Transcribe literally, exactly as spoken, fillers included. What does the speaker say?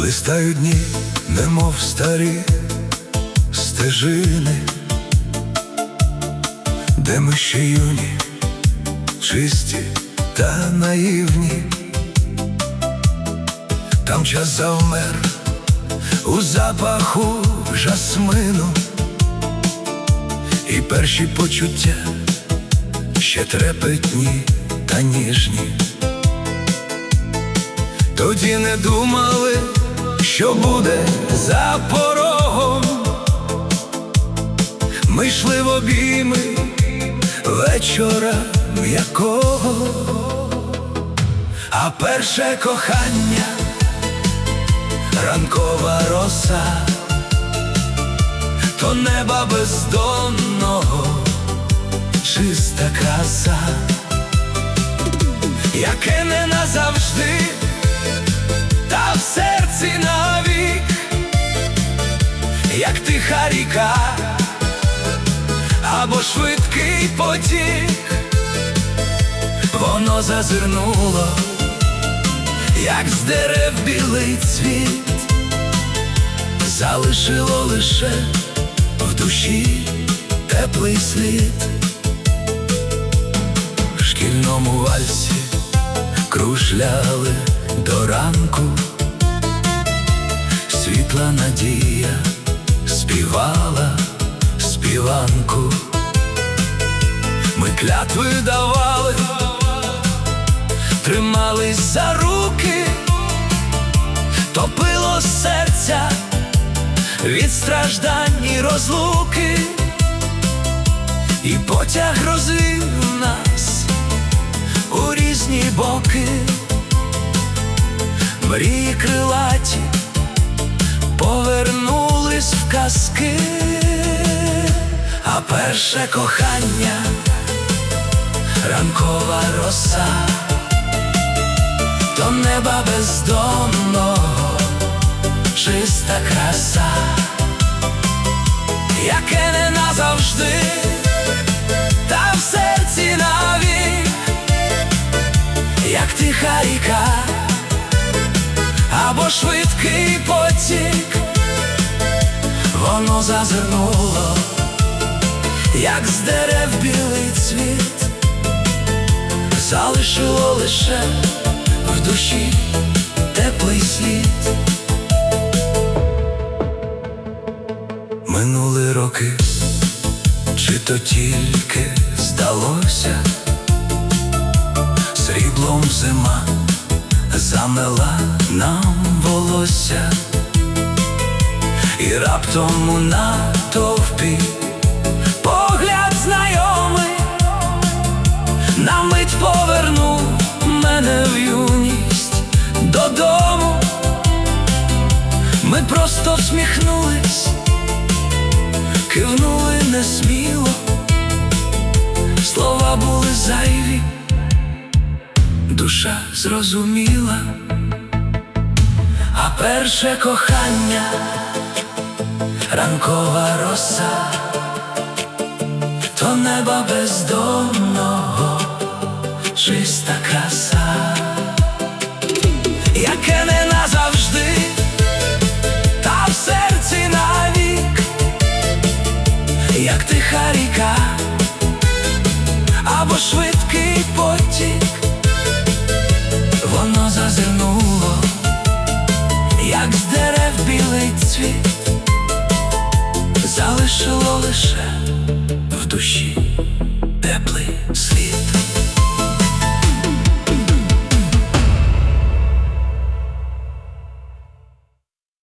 Листають дні, немов старі стежини, де ми ще юні, чисті та наївні. Там час завмер у запаху жасмину, і перші почуття ще трепетні та ніжні. Тоді не думали, що буде за порогом. Ми йшли в обійми вечора м'якого, а перше кохання — ранкова роса, то неба бездонного чиста краса, яке не назавжди, та в серці навік, як тиха ріка або швидкий потік. Воно зазирнуло, як з дерев білий цвіт, залишило лише в душі теплий слід. В шкільному вальсі кружляли до ранку, світла надія співала співанку. Ми клятви давали, тримались за руки, топило серця від страждань і розлуки, і потяг розвів нас у різні боки. Мрії крилаті повернулись в казки, а перше кохання — ранкова роса, то неба бездонного чиста краса, яке не назавжди, та в серці навік, як тиха ріка або швидкий потік. Воно зазирнуло, як з дерев білий цвіт, залишило лише в душі теплий слід. Минули роки, чи то тільки здалося, сріблом зима замела нам волосся, і раптом у натовпі погляд знайомий на мить повернув мене в юність додому. Ми просто всміхнулись, кивнули несміло, слова були зайві, душа зрозуміла. А перше кохання — ранкова роса, то неба бездонного чиста краса, яке не назавжди, та в серці навік, як тиха ріка або швидкий потік. Воно зазирнуло,